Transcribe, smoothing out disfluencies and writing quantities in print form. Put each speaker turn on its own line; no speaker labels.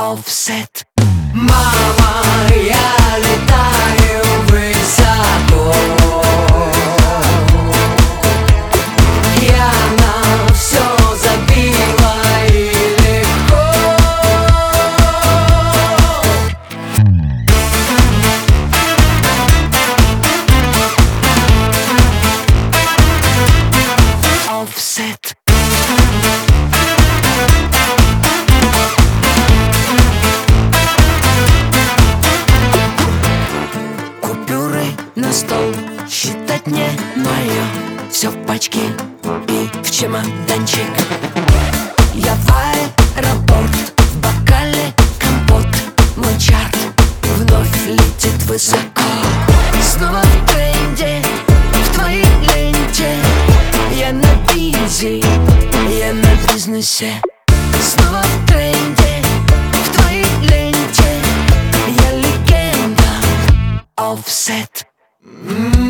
Offset. Мама, я летаю высоко, я на все забила и легко. Offset. На стол считать не мое, все в пачке и в чемоданчик. Я в аэропорт, в бокале компот. Мой чарт вновь летит высоко. Снова в тренде, в твоей ленте. Я на бизе, я на бизнесе. Снова в тренде, в твоей ленте. Я легенда. Offset.